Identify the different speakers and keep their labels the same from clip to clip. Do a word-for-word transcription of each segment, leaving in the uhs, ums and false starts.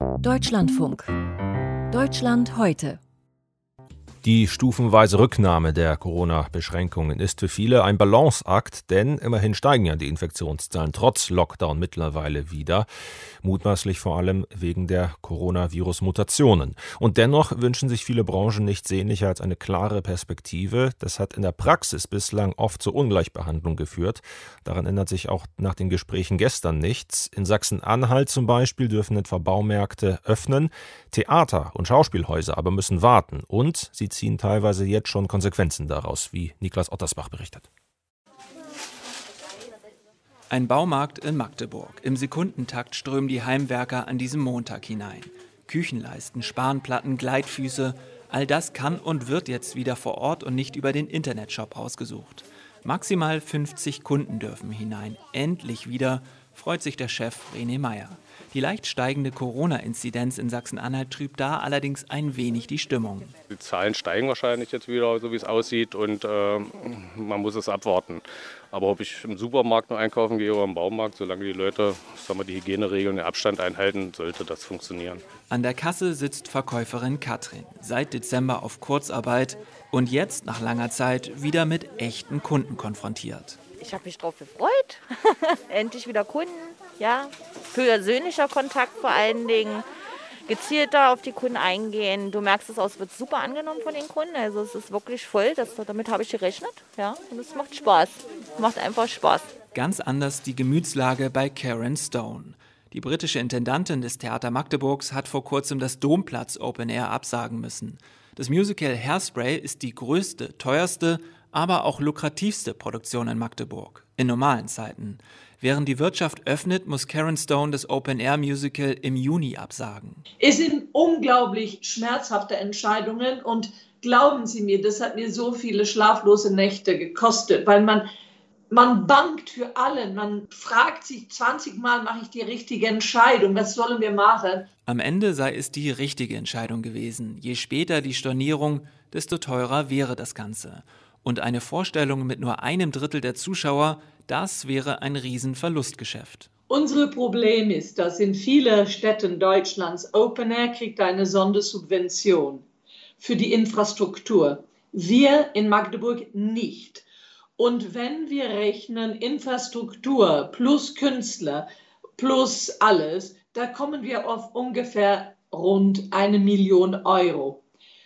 Speaker 1: Deutschlandfunk. Deutschland heute.
Speaker 2: Die stufenweise Rücknahme der Corona-Beschränkungen ist für viele ein Balanceakt, denn immerhin steigen ja die Infektionszahlen trotz Lockdown mittlerweile wieder, mutmaßlich vor allem wegen der Coronavirus-Mutationen. Und dennoch wünschen sich viele Branchen nichts sehnlicher als eine klare Perspektive. Das hat in der Praxis bislang oft zur Ungleichbehandlung geführt. Daran ändert sich auch nach den Gesprächen gestern nichts. In Sachsen-Anhalt zum Beispiel dürfen etwa Baumärkte öffnen, Theater und Schauspielhäuser aber müssen warten und sie ziehen teilweise jetzt schon Konsequenzen daraus, wie Niklas Ottersbach berichtet.
Speaker 3: Ein Baumarkt in Magdeburg. Im Sekundentakt strömen die Heimwerker an diesem Montag hinein. Küchenleisten, Spanplatten, Gleitfüße, all das kann und wird jetzt wieder vor Ort und nicht über den Internetshop ausgesucht. Maximal fünfzig Kunden dürfen hinein. Endlich wieder, freut sich der Chef René Meyer. Die leicht steigende Corona-Inzidenz in Sachsen-Anhalt trübt da allerdings ein wenig die Stimmung.
Speaker 4: Die Zahlen steigen wahrscheinlich jetzt wieder, so wie es aussieht, und äh, man muss es abwarten. Aber ob ich im Supermarkt noch einkaufen gehe oder im Baumarkt, solange die Leute, sagen wir, die Hygieneregeln, den Abstand einhalten, sollte das funktionieren.
Speaker 3: An der Kasse sitzt Verkäuferin Katrin, seit Dezember auf Kurzarbeit und jetzt nach langer Zeit wieder mit echten Kunden konfrontiert.
Speaker 5: Ich habe mich drauf gefreut, endlich wieder Kunden, ja, persönlicher Kontakt vor allen Dingen, gezielter auf die Kunden eingehen. Du merkst es auch, es wird super angenommen von den Kunden, also es ist wirklich voll, das, damit habe ich gerechnet, ja, und es macht Spaß, macht einfach Spaß.
Speaker 3: Ganz anders die Gemütslage bei Karen Stone. Die britische Intendantin des Theater Magdeburgs hat vor kurzem das Domplatz Open Air absagen müssen. Das Musical Hairspray ist die größte, teuerste, aber auch lukrativste Produktion in Magdeburg, in normalen Zeiten. Während die Wirtschaft öffnet, muss Karen Stone das Open-Air-Musical im Juni absagen.
Speaker 6: Es sind unglaublich schmerzhafte Entscheidungen und glauben Sie mir, das hat mir so viele schlaflose Nächte gekostet, weil man, man bangt für alle, man fragt sich zwanzig Mal, mache ich die richtige Entscheidung, was sollen wir machen?
Speaker 3: Am Ende sei es die richtige Entscheidung gewesen. Je später die Stornierung, desto teurer wäre das Ganze. Und eine Vorstellung mit nur einem Drittel der Zuschauer, das wäre ein Riesenverlustgeschäft.
Speaker 6: Unser Problem ist, dass in vielen Städten Deutschlands Open Air kriegt eine Sondersubvention für die Infrastruktur. Wir in Magdeburg nicht. Und wenn wir rechnen Infrastruktur plus Künstler plus alles, da kommen wir auf ungefähr rund eine Million Euro.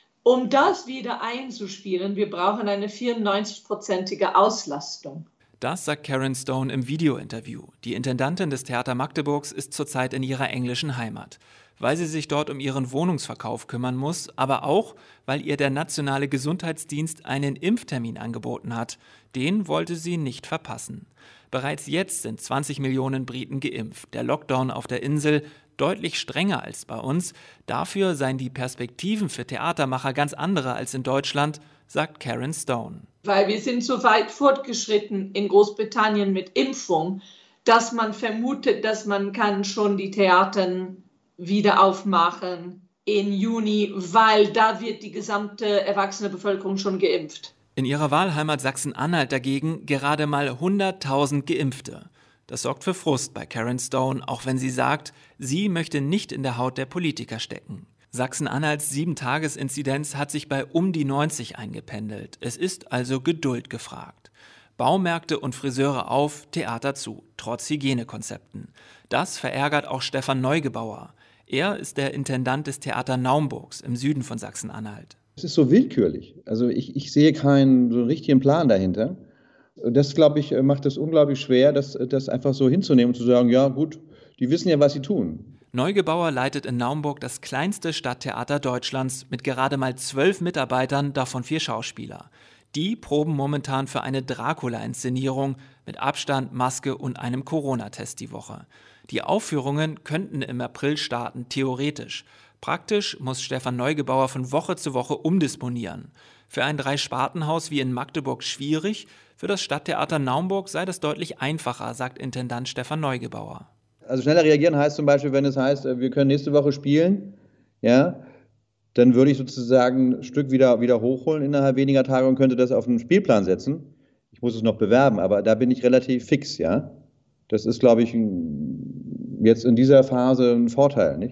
Speaker 6: Um das wieder einzuspielen, wir brauchen eine vierundneunzig-prozentige Auslastung.
Speaker 3: Das sagt Karen Stone im Videointerview. Die Intendantin des Theater Magdeburgs ist zurzeit in ihrer englischen Heimat, weil sie sich dort um ihren Wohnungsverkauf kümmern muss, aber auch, weil ihr der Nationale Gesundheitsdienst einen Impftermin angeboten hat. Den wollte sie nicht verpassen. Bereits jetzt sind zwanzig Millionen Briten geimpft. Der Lockdown auf der Insel deutlich strenger als bei uns. Dafür seien die Perspektiven für Theatermacher ganz andere als in Deutschland, sagt Karen Stone.
Speaker 6: Weil wir sind so weit fortgeschritten in Großbritannien mit Impfung, dass man vermutet, dass man kann schon die Theater wieder aufmachen im Juni, weil da wird die gesamte erwachsene Bevölkerung schon geimpft.
Speaker 3: In ihrer Wahlheimat Sachsen-Anhalt dagegen gerade mal hunderttausend Geimpfte. Das sorgt für Frust bei Karen Stone, auch wenn sie sagt, sie möchte nicht in der Haut der Politiker stecken. Sachsen-Anhalts sieben-Tages-Inzidenz hat sich bei um die neunzig eingependelt. Es ist also Geduld gefragt. Baumärkte und Friseure auf, Theater zu, trotz Hygienekonzepten. Das verärgert auch Stefan Neugebauer. Er ist der Intendant des Theater Naumburgs im Süden von Sachsen-Anhalt.
Speaker 7: Es ist so willkürlich. Also ich, ich sehe keinen so richtigen Plan dahinter. Das, glaube ich, macht es unglaublich schwer, das, das einfach so hinzunehmen und zu sagen, ja gut, die wissen ja, was sie tun.
Speaker 3: Neugebauer leitet in Naumburg das kleinste Stadttheater Deutschlands mit gerade mal zwölf Mitarbeitern, davon vier Schauspieler. Die proben momentan für eine Dracula-Inszenierung mit Abstand, Maske und einem Corona-Test die Woche. Die Aufführungen könnten im April starten, theoretisch. Praktisch muss Stefan Neugebauer von Woche zu Woche umdisponieren. Für ein Dreispartenhaus wie in Magdeburg schwierig, für das Stadttheater Naumburg sei das deutlich einfacher, sagt Intendant Stefan Neugebauer.
Speaker 7: Also schneller reagieren heißt zum Beispiel, wenn es heißt, wir können nächste Woche spielen, ja, dann würde ich sozusagen ein Stück wieder, wieder hochholen innerhalb weniger Tage und könnte das auf den Spielplan setzen. Ich muss es noch bewerben, aber da bin ich relativ fix, ja. Das ist, glaube ich, ein, jetzt in dieser Phase ein Vorteil, nicht?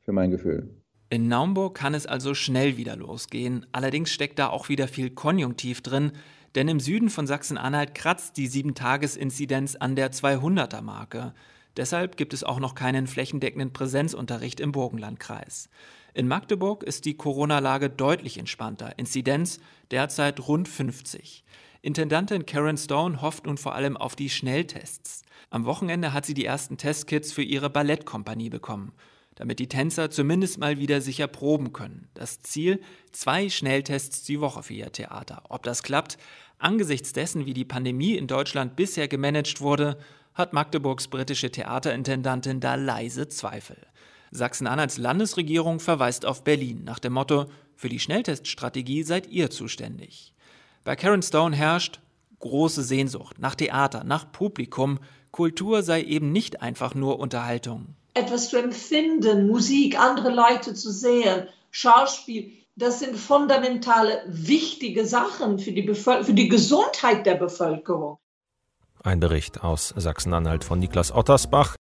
Speaker 7: für mein Gefühl.
Speaker 3: In Naumburg kann es also schnell wieder losgehen. Allerdings steckt da auch wieder viel Konjunktiv drin, denn im Süden von Sachsen-Anhalt kratzt die sieben-Tages-Inzidenz an der zweihunderter-Marke. Deshalb gibt es auch noch keinen flächendeckenden Präsenzunterricht im Burgenlandkreis. In Magdeburg ist die Corona-Lage deutlich entspannter. Inzidenz derzeit rund fünfzig. Intendantin Karen Stone hofft nun vor allem auf die Schnelltests. Am Wochenende hat sie die ersten Testkits für ihre Ballettkompanie bekommen, damit die Tänzer zumindest mal wieder sicher proben können. Das Ziel: zwei Schnelltests die Woche für ihr Theater. Ob das klappt? Angesichts dessen, wie die Pandemie in Deutschland bisher gemanagt wurde, hat Magdeburgs britische Theaterintendantin da leise Zweifel. Sachsen-Anhalts Landesregierung verweist auf Berlin nach dem Motto: Für die Schnellteststrategie seid ihr zuständig. Bei Karen Stone herrscht große Sehnsucht nach Theater, nach Publikum. Kultur sei eben nicht einfach nur Unterhaltung.
Speaker 6: Etwas zu empfinden, Musik, andere Leute zu sehen, Schauspiel, das sind fundamentale, wichtige Sachen für die, Bevölker- für die Gesundheit der Bevölkerung.
Speaker 2: Ein Bericht aus Sachsen-Anhalt von Niklas Ottersbach.